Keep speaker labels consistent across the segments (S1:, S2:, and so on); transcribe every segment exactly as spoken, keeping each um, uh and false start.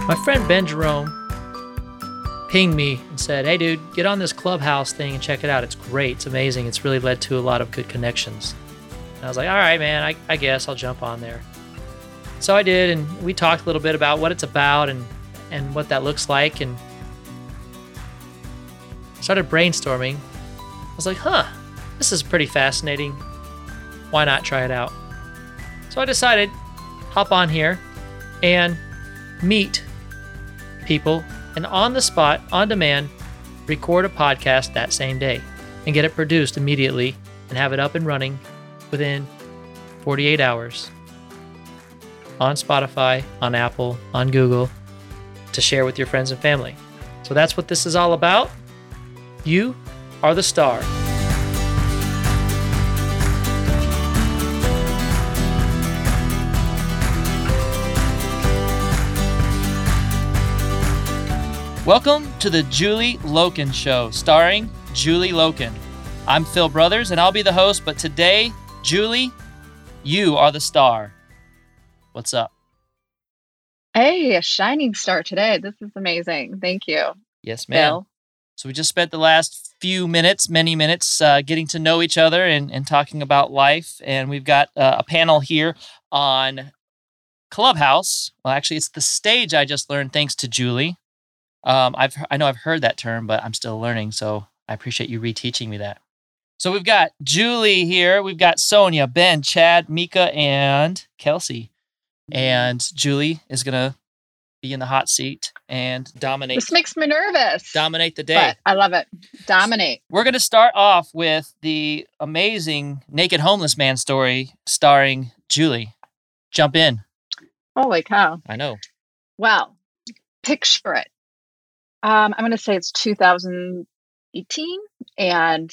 S1: My friend Ben Jerome pinged me and said, hey, dude, get on this Clubhouse thing and check it out. It's great. It's amazing. It's really led to a lot of good connections. And I was like, all right, man, I, I guess I'll jump on there. So I did, and we talked a little bit about what it's about and, and what that looks like, and started brainstorming. I was like, huh, this is pretty fascinating. Why not try it out? So I decided, hop on here and meet people and on the spot, on demand, record a podcast that same day and get it produced immediately and have it up and running within forty-eight hours on Spotify, on Apple, on Google to share with your friends and family. So that's what this is all about. You are the star. Welcome to the Julie Loken Show, starring Julie Loken. I'm Phil Brothers, and I'll be the host, but today, Julie, you are the star. What's up?
S2: Hey, a shining star today. This is amazing. Thank you.
S1: Yes, ma'am.
S2: Phil.
S1: So we just spent the last few minutes, many minutes, uh, getting to know each other and, and talking about life, and we've got uh, a panel here on Clubhouse. Well, actually, it's the stage I just learned thanks to Julie. Um, I've I know I've heard that term, but I'm still learning, so I appreciate you reteaching me that. So we've got Julie here. We've got Sonia, Ben, Chad, Mika, and Kelsey. And Julie is going to be in the hot seat and dominate.
S2: This makes me nervous.
S1: Dominate the day.
S2: But I love it. Dominate.
S1: We're going to start off with the amazing Naked Homeless Man story starring Julie. Jump in.
S2: Holy cow.
S1: I know.
S2: Wow. Picture it. Um, I'm going to say it's two thousand eighteen, and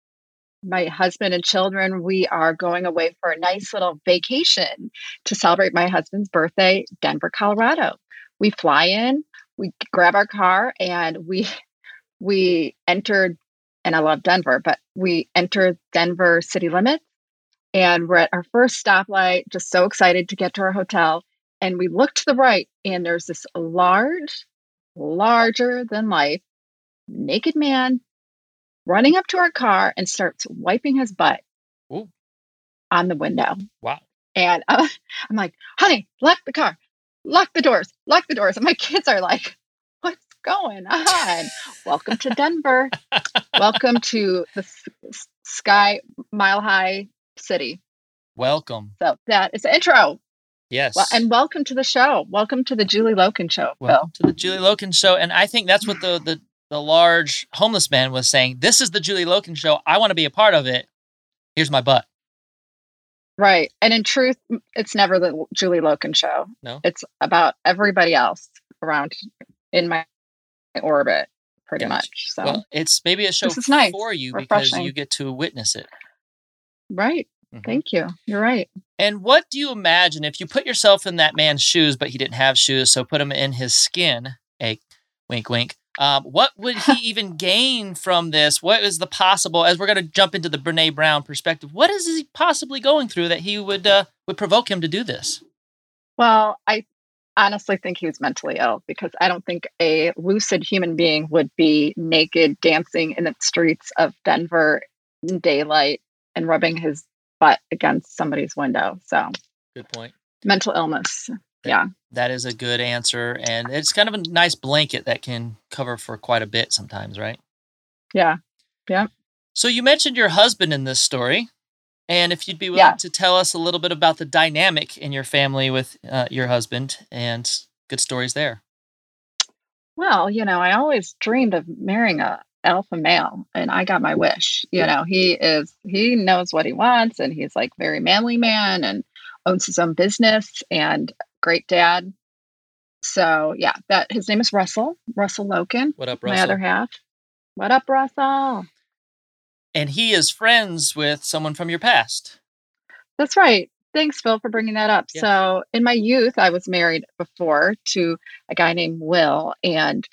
S2: my husband and children, we are going away for a nice little vacation to celebrate my husband's birthday, Denver, Colorado. We fly in, we grab our car, and we we entered, and I love Denver, but we entered Denver city limits, and we're at our first stoplight, just so excited to get to our hotel, and we look to the right, and there's this large, larger than life naked man running up to our car and starts wiping his butt
S1: Ooh.
S2: on the window.
S1: Wow.
S2: And uh, I'm like, honey, lock the car, lock the doors, lock the doors. And my kids are like, what's going on? Welcome to Denver. Welcome to the s- sky mile high city.
S1: Welcome.
S2: So that is the intro.
S1: Yes.
S2: Well, and welcome to the show. Welcome to the Julie Loken Show.
S1: Welcome
S2: Phil.
S1: to the Julie Loken Show. And I think that's what the, the, the large homeless man was saying. This is the Julie Loken Show. I want to be a part of it. Here's my butt.
S2: Right. And in truth, it's never the Julie Loken Show.
S1: No.
S2: It's about everybody else around in my orbit, pretty
S1: Gotcha.
S2: much. So,
S1: well, it's maybe a show
S2: This is nice.
S1: for you
S2: Refreshing.
S1: because you get to witness it.
S2: right.
S1: Mhm.
S2: Thank you. You're right.
S1: And what do you imagine if you put yourself in that man's shoes, but he didn't have shoes, so put him in his skin, a wink, wink. Um, what would he even gain from this? What is the possible, as we're going to jump into the Brene Brown perspective, what is he possibly going through that he would uh, would provoke him to do this?
S2: Well, I honestly think he was mentally ill because I don't think a lucid human being would be naked dancing in the streets of Denver in daylight and rubbing his butt against somebody's window. So,
S1: Good point.
S2: mental illness.
S1: That-
S2: Yeah.
S1: That is a good answer. And it's kind of a nice blanket that can cover for quite a bit sometimes, right?
S2: Yeah.
S1: So you mentioned your husband in this story. And if you'd be willing
S2: Yeah.
S1: to tell us a little bit about the dynamic in your family with uh, your husband and good stories there.
S2: Well, you know, I always dreamed of marrying a alpha male, and I got my wish. You know, he is he knows what he wants, and he's like very manly man and owns his own business and great dad. So yeah, that his name is Russell, Russell Loken,
S1: What up,
S2: my
S1: Russell?
S2: other half. What up, Russell?
S1: And he is friends with someone from your past.
S2: That's right. Thanks, Phil, for bringing that up.
S1: Yes.
S2: So, in my youth, I was married before to a guy named Will, and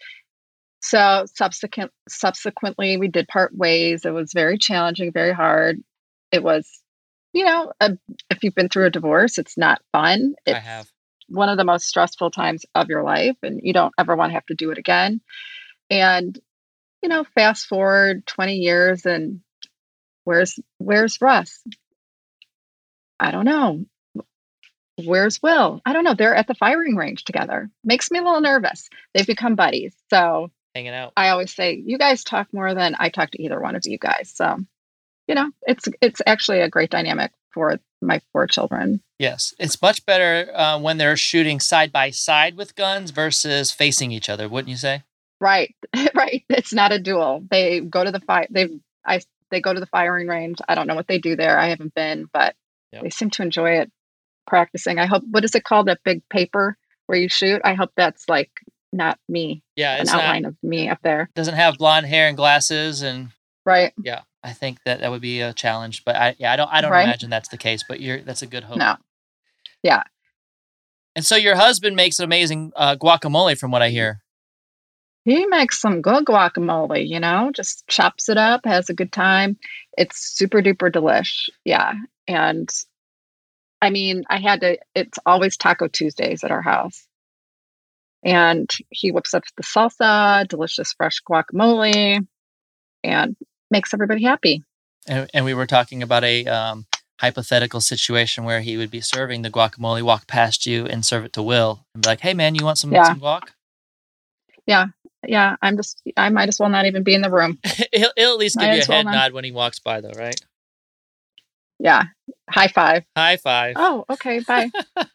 S2: so subsequent subsequently we did part ways. It was very challenging, very hard. It was, you know, a, if you've been through a divorce, it's not fun. It's
S1: I have.
S2: one of the most stressful times of your life, and you don't ever want to have to do it again. And, you know, fast forward twenty years and where's where's Russ? I don't know. Where's Will? I don't know. They're at the firing range together. Makes me a little nervous. They've become buddies. So
S1: hanging out.
S2: I always say, you guys talk more than I talk to either one of you guys. So, you know, it's it's actually a great dynamic for my four children.
S1: Yes. It's much better uh, when they're shooting side by side with guns versus facing each other, wouldn't you say?
S2: Right. Right. It's not a duel. They go to the fire. They I they go to the firing range. I don't know what they do there. I haven't been, but yep. They seem to enjoy it. Practicing. I hope, what is it called? That big paper where you shoot? I hope that's like not me.
S1: Yeah. It's
S2: an outline
S1: not,
S2: of me up there.
S1: Doesn't have blonde hair and glasses and.
S2: Right.
S1: Yeah. I think that that would be a challenge, but I, yeah, I don't, I don't
S2: right?
S1: imagine that's the case, but you're, that's a good hope.
S2: No. Yeah.
S1: And so your husband makes an amazing uh, guacamole from what I hear.
S2: He makes some good guacamole, you know, just chops it up, has a good time. It's super duper delish. Yeah. And I mean, I had to, it's always Taco Tuesdays at our house. And he whips up the salsa, delicious fresh guacamole, and makes everybody happy.
S1: And, and we were talking about a um, hypothetical situation where he would be serving the guacamole, walk past you and serve it to Will and be like, hey, man, you want some, yeah. some guac?
S2: Yeah. Yeah. I'm just, I might as well not even be in the room.
S1: he'll, he'll at least give might you a head well nod when he walks by, though, right?
S2: Yeah. High five.
S1: High five.
S2: Oh, okay. Bye.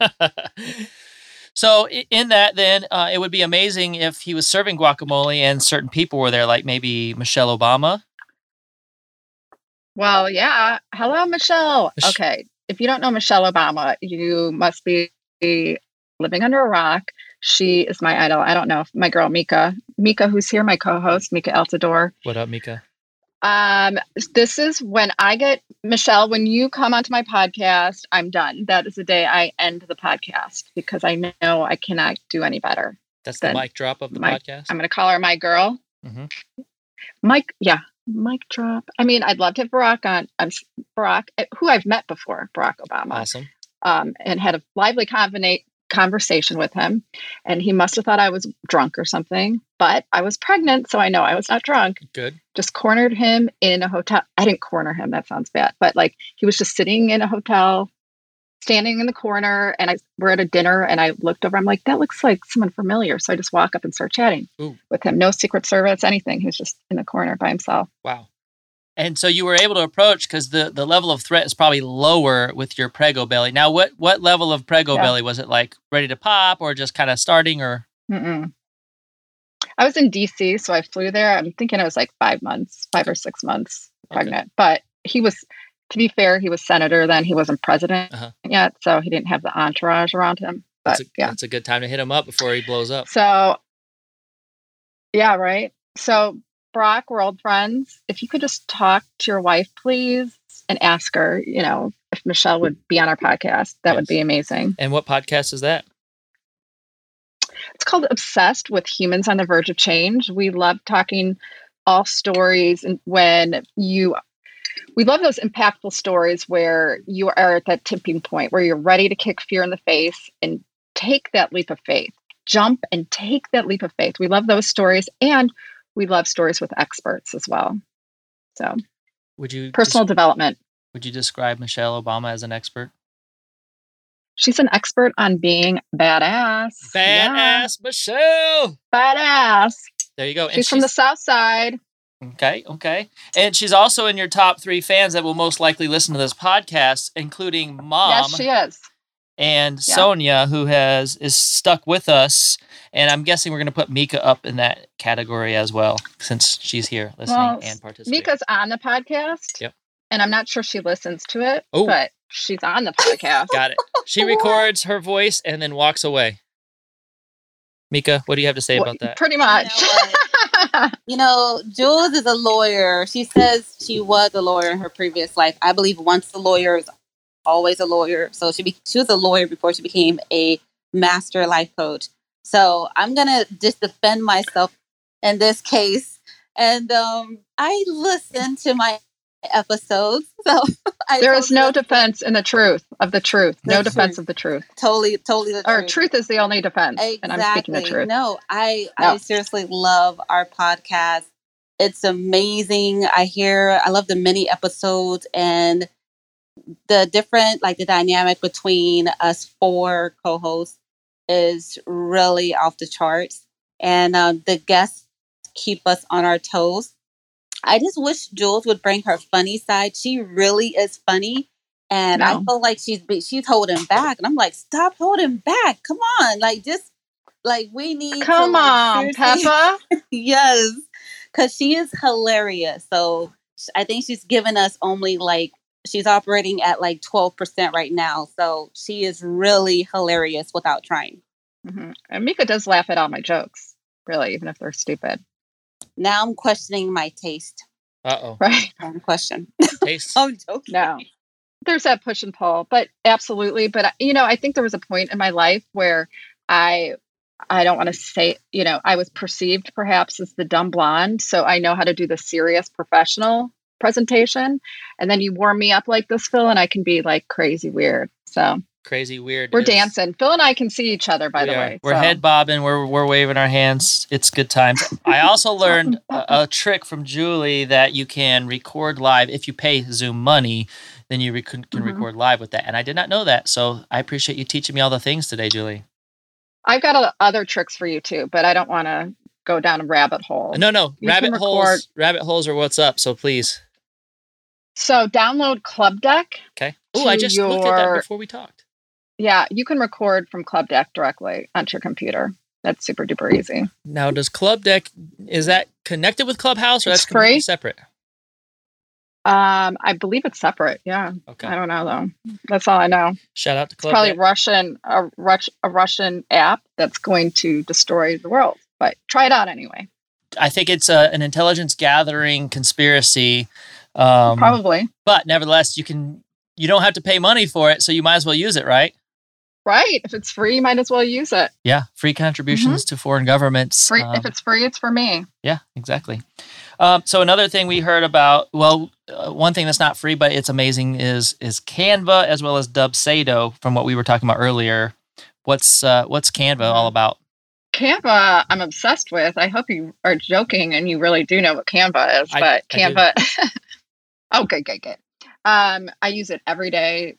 S1: So in that, then, uh, it would be amazing if he was serving guacamole and certain people were there, like maybe Michelle Obama.
S2: Well, yeah. Hello, Michelle. Mich- okay. If you don't know Michelle Obama, you must be living under a rock. She is my idol. I don't know. My girl, Mika. Mika, who's here, my co-host, Mika Altador.
S1: What up, Mika?
S2: Um, this is when I get, Michelle, when you come onto my podcast, I'm done. That is the day I end the podcast because I know I cannot do any better.
S1: That's the mic drop of the
S2: my,
S1: podcast?
S2: I'm going to call her my girl.
S1: Mm-hmm.
S2: Mike, yeah, mic drop. I mean, I'd love to have Barack on. I'm Barack, who I've met before, Barack Obama.
S1: Awesome.
S2: Um, and had a lively convena- conversation with him. And he must have thought I was drunk or something, but I was pregnant, so I know I was not drunk.
S1: Good.
S2: Just cornered him in a hotel. I didn't corner him. That sounds bad. But like he was just sitting in a hotel, standing in the corner, and I we're at a dinner and I looked over. I'm like, that looks like someone familiar. So I just walk up and start chatting
S1: Ooh.
S2: with him. No Secret Service, anything. He was just in the corner by himself.
S1: Wow. And so you were able to approach because the, the level of threat is probably lower with your Prego belly. Now, what, what level of Prego yeah. belly? Was it like ready to pop or just kind of starting or?
S2: Mm-mm. I was in D C, so I flew there. I'm thinking it was like five months, five or six months pregnant. Okay. But he was, to be fair, he was senator then. He wasn't president uh-huh. yet, so he didn't have the entourage around him. But
S1: that's a,
S2: yeah.
S1: that's a good time to hit him up before he blows up.
S2: So, yeah, right. So, Barack, we're old friends. If you could just talk to your wife, please, and ask her, you know, if Michelle would be on our podcast, that yes. would be amazing.
S1: And what podcast is that?
S2: It's called Obsessed with Humans on the Verge of Change. We love talking all stories. And when you, we love those impactful stories where you are at that tipping point where you're ready to kick fear in the face and take that leap of faith, jump and take that leap of faith. We love those stories. And we love stories with experts as well. So,
S1: would you
S2: personal des- development?
S1: Would you describe Michelle Obama as an expert?
S2: She's an expert on being badass.
S1: Badass yeah. Michelle.
S2: Badass.
S1: There you go.
S2: She's, she's from the South Side.
S1: Okay, okay. And she's also in your top three fans that will most likely listen to this podcast, including Mom.
S2: Yes, she is.
S1: And yeah. Sonia, who has is stuck with us. And I'm guessing we're going to put Mika up in that category as well, since she's here listening well, and participating.
S2: Mika's on the podcast.
S1: Yep.
S2: And I'm not sure she listens to it,
S1: Ooh.
S2: but she's on the podcast.
S1: Got it. She records her voice and then walks away. Mika, what do you have to say
S2: well,
S1: about that?
S2: Pretty much.
S3: You know, you know, Jules is a lawyer. She says she was a lawyer in her previous life. I believe once a lawyer is always a lawyer. So she be- she was a lawyer before she became a master life coach. So I'm going to just defend myself in this case. And um, I listened to my episodes. So I
S2: there is
S3: totally
S2: no
S3: understand.
S2: defense in the truth of the truth.
S3: The
S2: No defense
S3: truth.
S2: of the truth.
S3: Totally, totally the
S2: Or
S3: truth.
S2: truth is the only defense. And I'm speaking the
S3: Exactly.
S2: truth.
S3: No, I
S2: No.
S3: I seriously love our podcast. It's amazing. I hear I love the mini episodes and the different like the dynamic between us four co-hosts is really off the charts. And um, the guests keep us on our toes. I just wish Jules would bring her funny side. She really is funny. And I
S2: No.
S3: feel like she's she's holding back. And I'm like, stop holding back. Come on. Like just like we need
S2: Come
S3: to, like,
S2: on,
S3: seriously-
S2: Peppa.
S3: Yes. Cause she is hilarious. So I think she's given us only like she's operating at like twelve percent right now. So she is really hilarious without trying.
S2: hmm And Mika does laugh at all my jokes, really, even if they're stupid.
S3: Now I'm questioning my taste.
S1: Uh-oh.
S2: Right?
S3: Wrong question.
S1: Taste.
S3: I'm joking.
S2: No. There's that push and pull, but absolutely. But, you know, I think there was a point in my life where I, I don't want to say, you know, I was perceived perhaps as the dumb blonde. So I know how to do the serious professional presentation. And then you warm me up like this, Phil, and I can be like crazy weird. So
S1: Crazy weird.
S2: we're
S1: is-
S2: dancing. Phil and I can see each other, by
S1: we
S2: the
S1: are.
S2: way.
S1: We're
S2: so.
S1: head bobbing. We're we're waving our hands. It's good times. I also learned a, a trick from Julie that you can record live if you pay Zoom money. Then you rec- can
S2: Mhm.
S1: record live with that. And I did not know that. So I appreciate you teaching me all the things today, Julie.
S2: I've got a, other tricks for you too, but I don't want to go down a rabbit hole.
S1: No, no,
S2: You
S1: rabbit
S2: can
S1: holes.
S2: record-
S1: Rabbit holes are what's up. So please.
S2: So download Club Deck.
S1: Okay. Oh, I
S2: To
S1: just looked at that
S2: your-
S1: before we talked.
S2: Yeah, you can record from Club Deck directly onto your computer. That's super duper easy.
S1: Now, does Club Deck, is that connected with Clubhouse or
S2: It's
S1: that's completely
S2: free.
S1: separate?
S2: Um, I believe it's separate. Yeah,
S1: Okay.
S2: I don't know though. That's all I know.
S1: Shout out to
S2: It's
S1: Club
S2: probably
S1: Deck.
S2: Russian, a, Rus- a Russian app that's going to destroy the world. But try it out anyway.
S1: I think it's a, an intelligence gathering conspiracy. Um,
S2: Probably.
S1: But nevertheless, you can, you don't have to pay money for it. So you might as well use it, right?
S2: Right. If it's free, you might as well use it.
S1: Yeah. Free contributions to foreign governments.
S2: Free.
S1: Um,
S2: if it's free, it's for me.
S1: Yeah, exactly. Um, so another thing we heard about, well, uh, one thing that's not free, but it's amazing is is Canva as well as Dubsado from what we were talking about earlier. What's uh, what's Canva all about?
S2: Canva, I'm obsessed with. I hope you are joking and you really do know what Canva is.
S1: I-
S2: but
S1: I do.
S2: Canva, oh, good, good, good. Um, I use it every day,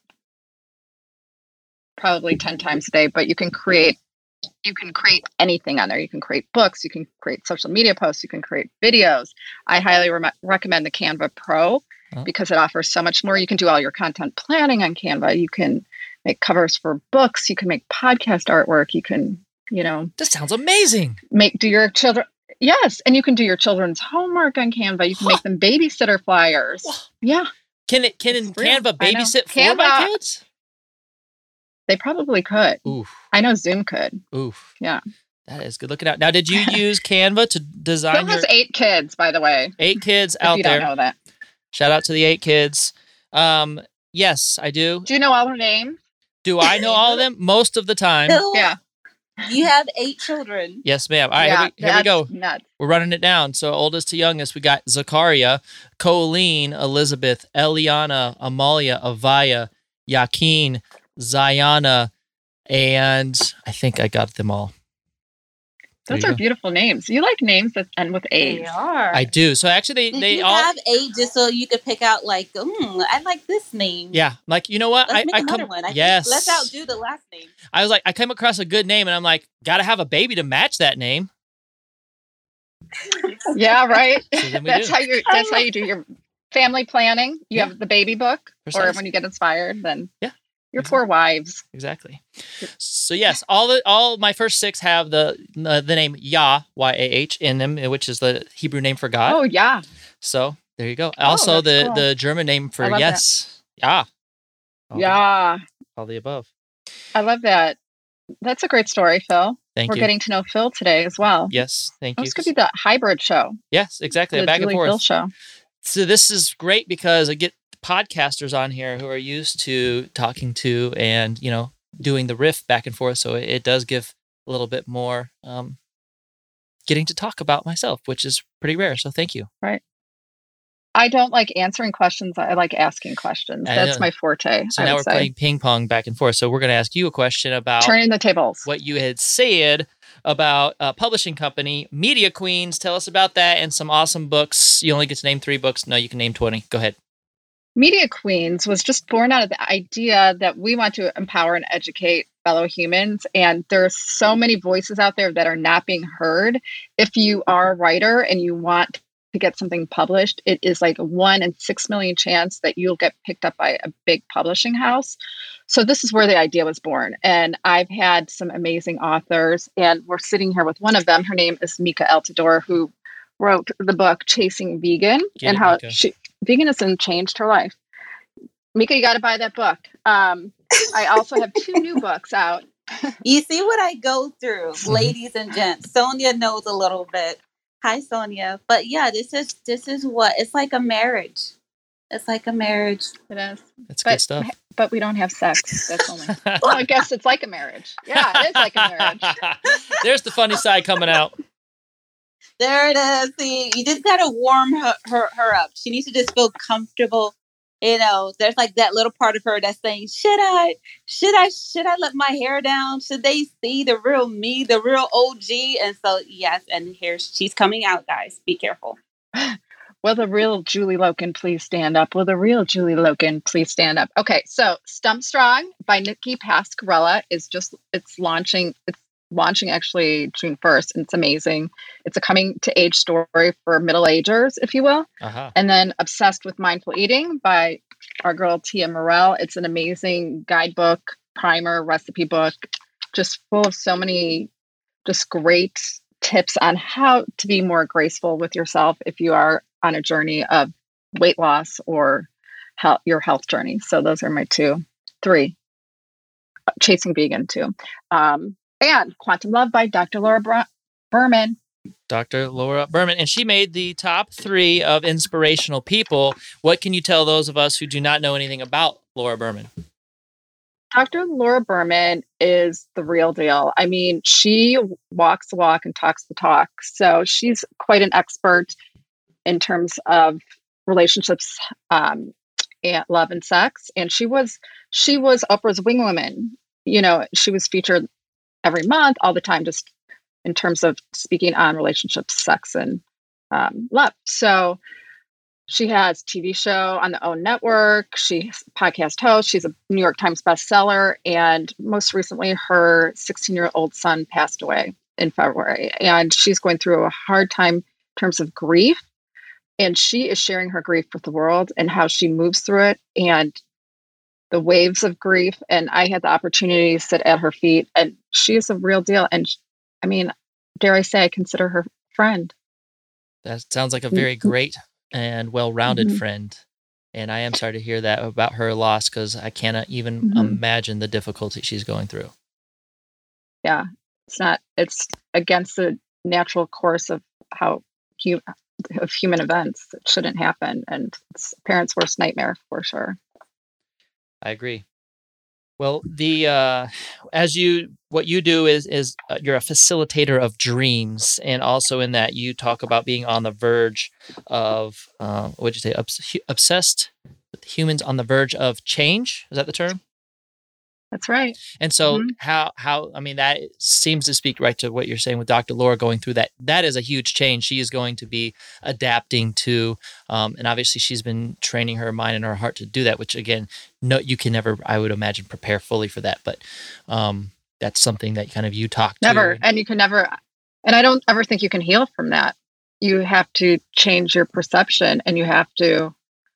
S2: probably ten times a day. But you can create, you can create anything on there. You can create books. You can create social media posts. You can create videos. I highly re- recommend the Canva Pro
S1: Oh.
S2: because it offers so much more. You can do all your content planning on Canva. You can make covers for books. You can make podcast artwork. You can, you know,
S1: This sounds amazing.
S2: make do your children yes and you can do your children's homework on Canva. You can make them babysitter flyers. Yeah,
S1: Can it can
S2: It's
S1: in
S2: real.
S1: Canva
S2: I know.
S1: babysit for my
S2: Canva-
S1: kids?
S2: they probably could.
S1: Oof,
S2: I know Zoom could.
S1: oof.
S2: Yeah.
S1: That is good looking out. Now, did you use Canva to
S2: Phil
S1: design your
S2: has eight kids, by the way,
S1: eight kids
S2: if
S1: out
S2: you
S1: there?
S2: don't know that.
S1: Shout out to the eight kids. Um, yes, I do.
S2: Do you know all their names?
S1: Do I know all of them? Most of the time.
S3: Phil,
S2: Yeah.
S3: You have eight children.
S1: Yes, ma'am. All right,
S2: yeah,
S1: here, we, here we
S2: that's
S1: go.
S2: nuts.
S1: We're running it down. So oldest to youngest, we got Zakaria, Colleen, Elizabeth, Eliana, Amalia, Avaya, Yakin, Zayana, and I think I got them all. There
S2: Those
S1: you
S2: are
S1: go.
S2: beautiful names. You like names that end with A's.
S3: are.
S1: I do. So actually, they,
S3: Did
S1: they
S3: you
S1: all.
S3: have eight just so you could pick out like, mm, I like this name.
S1: Yeah, like you know what?
S3: Let's
S1: I,
S3: make
S1: I
S3: another
S1: come.
S3: one. I think
S1: Yes.
S3: let's outdo the last name.
S1: I was like, I came across a good name, and I'm like, gotta have a baby to match that name.
S2: Yeah, right.
S1: So then we
S2: that's
S1: do.
S2: how you that's how you do your family planning. You
S1: Yeah.
S2: have the baby book, or
S1: Precisely.
S2: when you get inspired, then
S1: Yeah,
S2: your poor wives.
S1: Exactly. So yes, all the all my first six have the the, the name Yah Y A H in them, which is the Hebrew name for God.
S2: Oh yeah.
S1: So there you go. Also,
S2: that's
S1: the
S2: cool.
S1: the German name for
S2: I love that.
S1: yes, Yah. All,
S2: Yeah.
S1: all the above.
S2: I love that. That's a great story, Phil.
S1: Thank
S2: We're
S1: you.
S2: getting to know Phil today as well.
S1: Yes, thank you.
S2: This could be the hybrid show,
S1: Yes, exactly.
S2: the
S1: Back
S2: Julie
S1: and
S2: Phil
S1: forth.
S2: show.
S1: So this is great because I get podcasters on here who are used to talking to and you know doing the riff back and forth. So it, it does give a little bit more um, getting to talk about myself, which is pretty rare. So thank you.
S2: I I don't like answering questions. I like asking questions.
S1: I
S2: That's
S1: know.
S2: my forte.
S1: So
S2: I
S1: now
S2: would
S1: we're
S2: say.
S1: playing ping pong back and forth. So we're going to ask you a question about
S2: Turning the tables.
S1: what you had said about a publishing company, Media Queens. Tell us about that and some awesome books. You only get to name three books. No, you can name twenty. Go ahead.
S2: Media Queens was just born out of the idea that we want to empower and educate fellow humans. And there's so many voices out there that are not being heard. If you are a writer and you want to get something published, it is like a one in six million chance that you'll get picked up by a big publishing house. So this is where the idea was born. And I've had some amazing authors, and we're sitting here with one of them. Her name is Mika Altador, who wrote the book Chasing Vegan.
S1: Get
S2: and
S1: it,
S2: how
S1: Mika.
S2: she veganism changed her life. Mika, you got to buy that book. Um, I also have two new books out.
S3: You see what I go through, ladies and gents. Sonia knows a little bit. Hi, Sonia. But yeah, this is this is what it's like a marriage. It's like a marriage.
S2: It is.
S1: That's
S2: But
S1: good stuff.
S2: but we don't have sex. That's only. Well, I guess it's like a marriage. Yeah, it is like a marriage.
S1: There's the funny side coming out.
S3: There it is. See, you just gotta warm her, her her up. She needs to just feel comfortable. You know, there's like that little part of her that's saying, should I, should I, should I let my hair down? Should they see the real me, the real O G? And so, yes. And here she's coming out, guys. Be careful.
S2: Will the real Julie Loken please stand up? Will the real Julie Loken please stand up? Okay, so Stump Strong by Nikki Pascarella is just, it's launching, it's launching actually June first. And it's amazing. It's a coming to age story for middle agers, if you will.
S1: Uh-huh.
S2: And then Obsessed with Mindful Eating by our girl Tia Morell. It's an amazing guidebook, primer, recipe book, just full of so many just great tips on how to be more graceful with yourself if you are on a journey of weight loss or health, your health journey. So those are my two, three. Chasing Vegan too. Um, and Quantum Love by Doctor Laura Br- Berman.
S1: Doctor Laura Berman. And she made the top three of inspirational people. What can you tell those of us who do not know anything about Laura Berman?
S2: Doctor Laura Berman is the real deal. I mean, she walks the walk and talks the talk. So she's quite an expert in terms of relationships, um, and love and sex. And she was she was Oprah's wing woman. You know, she was featured every month, all the time, just in terms of speaking on relationships, sex, and um, love. So she has a T V show on the OWN network. She's a podcast host. She's a New York Times bestseller. And most recently, her sixteen-year-old son passed away in February. And she's going through a hard time in terms of grief. And she is sharing her grief with the world and how she moves through it and the waves of grief. And I had the opportunity to sit at her feet. And she is a real deal. And I mean, dare I say, I consider her friend.
S1: That sounds like a very great and well-rounded
S2: Mm-hmm.
S1: friend. And I am sorry to hear that about her loss, because I cannot even
S2: Mm-hmm.
S1: imagine the difficulty she's going through.
S2: Yeah, it's not, it's against the natural course of how hu- of human events. It shouldn't happen. And it's a parent's worst nightmare for sure.
S1: I agree. Well, the uh, as you what you do is is uh, you're a facilitator of dreams, and also in that you talk about being on the verge of uh, what did you say? Obs- obsessed with humans on the verge of change. Is that the term?
S2: That's right.
S1: And so
S2: Mhm.
S1: how how I mean that seems to speak right to what you're saying with Doctor Laura going through that. That is a huge change. She is going to be adapting to, um, and obviously she's been training her mind and her heart to do that. Which again, no, you can never, I would imagine, prepare fully for that. But um, that's something that kind of you talk to.
S2: Never. And you can never, and I don't ever think you can heal from that. You have to change your perception, and you have to,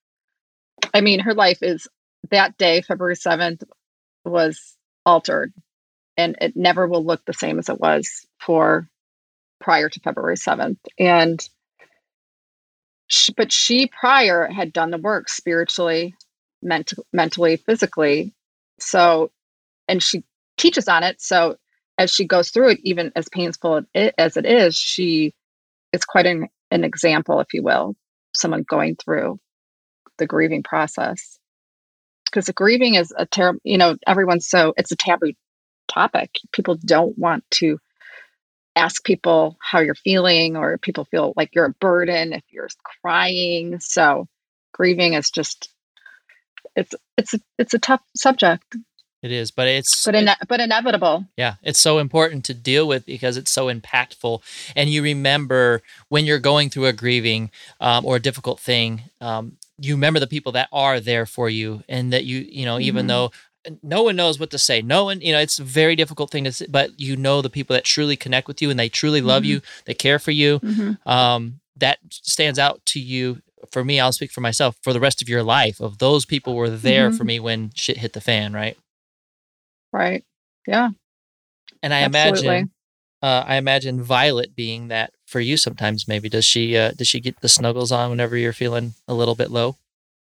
S2: I mean, her life is that day, February seventh, was altered, and it never will look the same as it was for prior to February seventh. And she, but she prior had done the work spiritually, ment- mentally, physically. So, and she teaches on it. So as she goes through it, even as painful it, as it is, she is quite an, an example, if you will, someone going through the grieving process. Because the grieving is a terrible, you know, everyone's so, it's a taboo topic. People don't want to ask people how you're feeling, or people feel like you're a burden if you're crying. So grieving is just it's it's it's a tough subject.
S1: It is, but it's
S2: but ine- but inevitable.
S1: Yeah, it's so important to deal with because it's so impactful, and you remember when you're going through a grieving um, or a difficult thing. Um, you remember the people that are there for you, and that you you know even mm-hmm. though no one knows what to say, no one you know it's a very difficult thing to say, but you know the people that truly connect with you and they truly love mm-hmm. you, they care for you. Mm-hmm. Um, that stands out to you. For me, I'll speak for myself. For the rest of your life, of those people were there mm-hmm. for me when shit hit the fan, right?
S2: Right. Yeah.
S1: And I Absolutely. imagine, uh, I imagine Violet being that for you sometimes. Maybe does she? Uh, does she get the snuggles on whenever you're feeling a little bit low?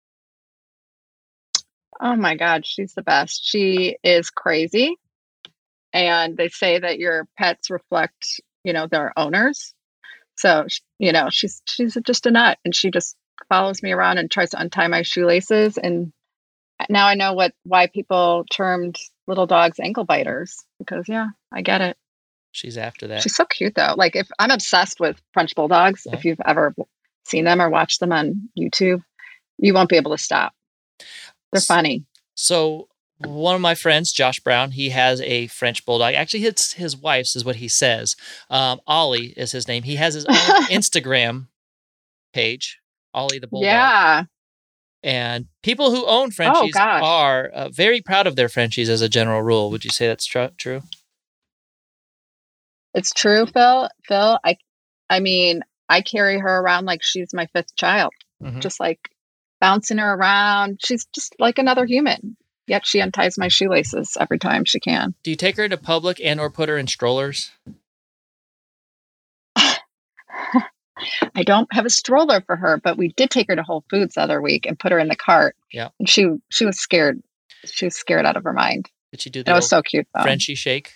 S2: Oh my God, she's the best. She is crazy, and they say that your pets reflect, you know, their owners. So you know, she's she's just a nut, and she just follows me around and tries to untie my shoelaces. And now I know what why people termed little dogs ankle biters, because yeah, I get it.
S1: She's after that.
S2: She's so cute though. Like if I'm obsessed with French bulldogs, yeah. if you've ever seen them or watched them on YouTube, you won't be able to stop. They're funny.
S1: So one of my friends, Josh Brown, he has a French bulldog. Actually, it's his wife's is what he says. Um, Ollie is his name. He has his own Instagram page, Ollie the bulldog.
S2: Yeah.
S1: And people who own Frenchies oh, are uh, very proud of their Frenchies as a general rule. Would you say that's tr- true?
S2: It's true, Phil. Phil, I, I mean, I carry her around like she's my fifth child, mm-hmm. just like bouncing her around. She's just like another human. Yet she unties my shoelaces every time she can.
S1: Do you take her to public and or put her in strollers?
S2: I don't have a stroller for her, but we did take her to Whole Foods the other week and put her in the cart.
S1: Yeah.
S2: And she she was scared. She was scared out of her mind.
S1: Did she do
S2: that? Was so cute though.
S1: Frenchie shake?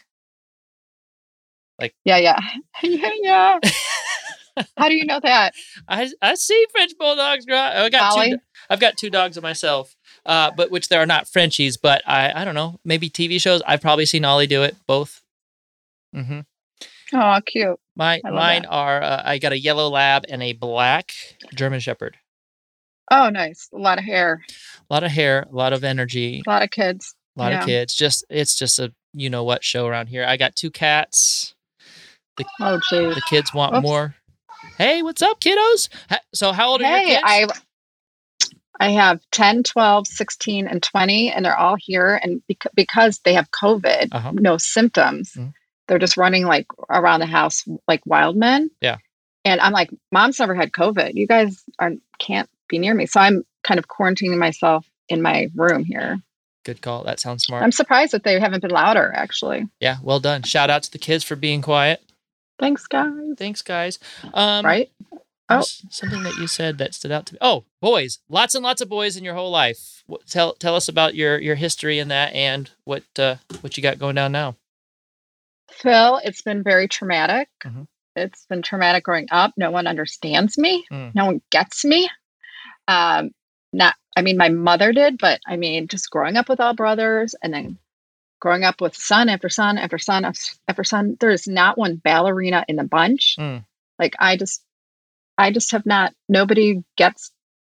S1: Like
S2: Yeah, yeah. yeah, yeah. How do you know that?
S1: I I see French bulldogs. I got
S2: Ollie?
S1: two I've got two dogs of myself. Uh, but which there are not Frenchies, but I I don't know, maybe T V shows. I've probably seen Ollie do it both. Mhm.
S2: Oh, cute.
S1: My mine that. are uh, I got a yellow lab and a black German Shepherd.
S2: Oh, nice. A lot of hair.
S1: A lot of hair, a lot of energy.
S2: A lot of kids.
S1: A lot
S2: yeah.
S1: of kids. Just it's just a you know what show around here. I got two cats. The,
S2: oh, geez.
S1: The kids want Oops. more. Hey, what's up, kiddos? So how old are
S2: hey,
S1: your kids?
S2: I I have ten, twelve, sixteen, and twenty, and they're all here. And bec- because they have COVID, uh-huh. no symptoms, mm-hmm. they're just running like around the house like wild men.
S1: Yeah.
S2: And I'm like, Mom's never had COVID. You guys are can't be near me. So I'm kind of quarantining myself in my room here.
S1: Good call. That sounds smart.
S2: I'm surprised that they haven't been louder, actually.
S1: Yeah, well done. Shout out to the kids for being quiet.
S2: Thanks, guys.
S1: Thanks, guys. Um,
S2: right? Oh,
S1: something that you said that stood out to me. Oh, boys, lots and lots of boys in your whole life. What, tell tell us about your your history in that and what uh, what you got going down now.
S2: Phil, it's been very traumatic. Mm-hmm. It's been traumatic growing up. No one understands me. Mm. No one gets me. Um, not, I mean, my mother did, but I mean, just growing up with all brothers and then growing up with son after son after son after son. There is not one ballerina in the bunch. Mm. Like I just. I just have not, nobody gets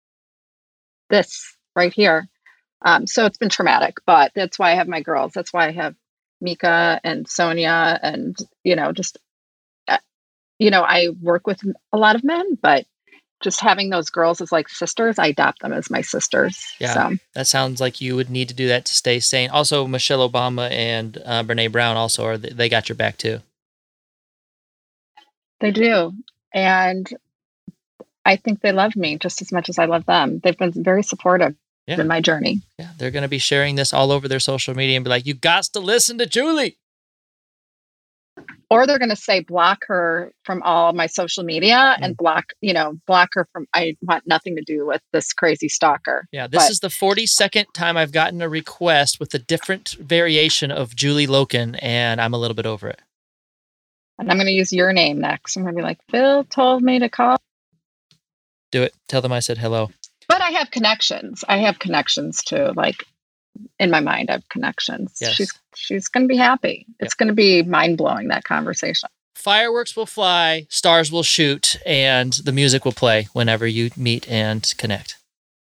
S2: this right here. Um, so it's been traumatic, but that's why I have my girls. That's why I have Mika and Sonia and, you know, just, uh, you know, I work with a lot of men, but just having those girls as like sisters, I adopt them as my sisters.
S1: Yeah,
S2: so.
S1: That sounds like you would need to do that to stay sane. Also, Michelle Obama and uh, Brene Brown also are, they got your back too.
S2: They do. And I think they love me just as much as I love them. They've been very supportive yeah. in my journey.
S1: Yeah, they're going to be sharing this all over their social media and be like, you got to listen to Julie.
S2: Or they're going to say, block her from all of my social media mm. and block, you know, block her from, I want nothing to do with this crazy stalker.
S1: Yeah, this
S2: but,
S1: is the forty-second time I've gotten a request with a different variation of Julie Loken, and I'm a little bit over it.
S2: And I'm going to use your name next. I'm going to be like, Phil told me to call.
S1: Do it. Tell them I said hello.
S2: But I have connections. I have connections too. Like in my mind, I have connections.
S1: Yes.
S2: She's she's going to be happy. It's yep. going to be mind blowing, that conversation.
S1: Fireworks will fly, stars will shoot, and the music will play whenever you meet and connect.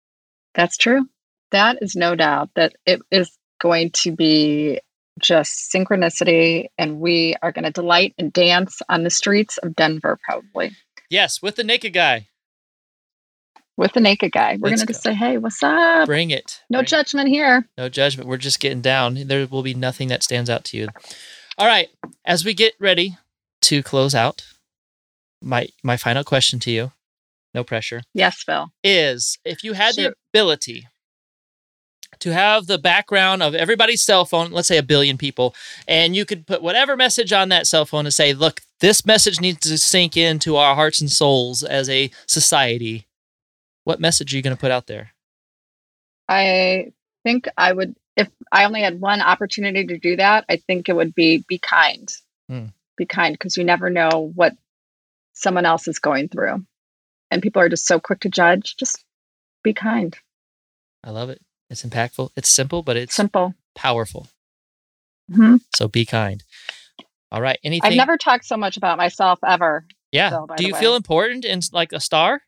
S2: That's true. That is no doubt that it is going to be just synchronicity, and we are going to delight and dance on the streets of Denver, probably.
S1: Yes, with the naked guy.
S2: With the naked guy. We're going to just say, hey, what's up?
S1: Bring it.
S2: No
S1: Bring
S2: judgment it. here.
S1: No judgment. We're just getting down. There will be nothing that stands out to you. All right. As we get ready to close out, my my final question to you, no pressure.
S2: Yes, Phil.
S1: Is if you had
S2: Sure.
S1: the ability to have the background of everybody's cell phone, let's say a billion people, and you could put whatever message on that cell phone and say, look, this message needs to sink into our hearts and souls as a society. What message are you going to put out there?
S2: I think I would, if I only had one opportunity to do that, I think it would be be kind.
S1: Hmm.
S2: Be kind, because you never know what someone else is going through. And people are just so quick to judge. Just be kind.
S1: I love it. It's impactful. It's simple, but it's
S2: simple,
S1: powerful.
S2: Mm-hmm.
S1: So be kind. All right. Anything?
S2: I've never talked so much about myself ever.
S1: Yeah.
S2: Phil, by
S1: Do
S2: the
S1: you
S2: way.
S1: feel important and like a star?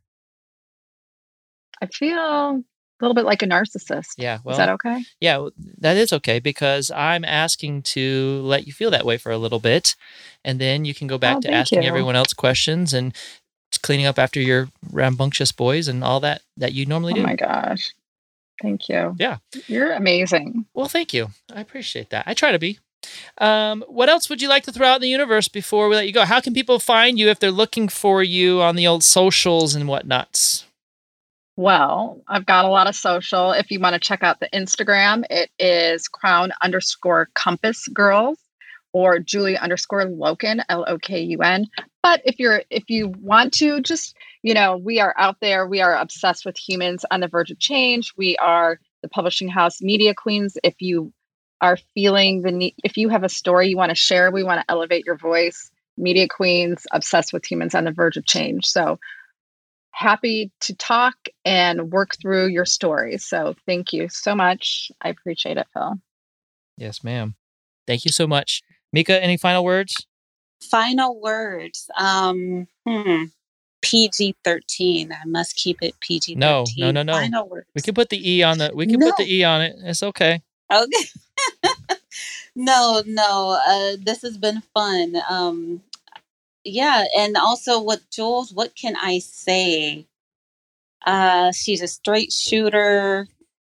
S2: I feel a little bit like a narcissist.
S1: Yeah. Well,
S2: is that okay?
S1: Yeah, well, that is okay, because I'm asking to let you feel that way for a little bit, and then you can go back
S2: Oh,
S1: to
S2: thank
S1: asking
S2: you.
S1: everyone else questions and cleaning up after your rambunctious boys and all that that you normally
S2: Oh
S1: do.
S2: my gosh. Thank you.
S1: Yeah.
S2: You're amazing.
S1: Well, thank you. I appreciate that. I try to be. Um, what else would you like to throw out in the universe before we let you go? How can people find you if they're looking for you on the old socials and whatnots?
S2: Well, I've got a lot of social. If you want to check out the Instagram, it is crown underscore compass girls or Julie underscore Loken, L O K U N. But if you're, if you want to, just, you know, we are out there. We are obsessed with humans on the verge of change. We are the publishing house Media Queens. If you are feeling the need, if you have a story you want to share, we want to elevate your voice. Media Queens, obsessed with humans on the verge of change. So happy to talk and work through your stories. So thank you so much. I appreciate it, Phil.
S1: Yes, ma'am. Thank you so much. Mika, any final words?
S3: Final words. Um, hmm. P G thirteen. I must keep it P G thirteen.
S1: No, no, no, no.
S3: Final words.
S1: We can put the E on the. We can
S3: No.
S1: put the E on it. It's okay.
S3: Okay. no, no. Uh, this has been fun. Um, yeah, and also what Jules, what can I say? Uh, she's a straight shooter,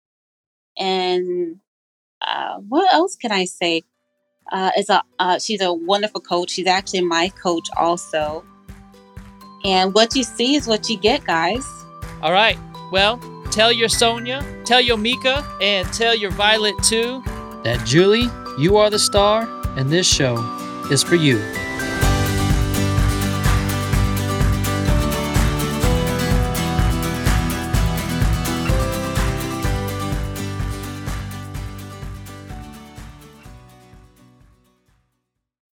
S3: and uh, what else can I say? Uh, is a uh, she's a wonderful coach. She's actually my coach also. And what you see is what you get, guys.
S1: All right. Well, tell your Sonia, tell your Mika, and tell your Violet too that Julie, you are the star, and this show is for you.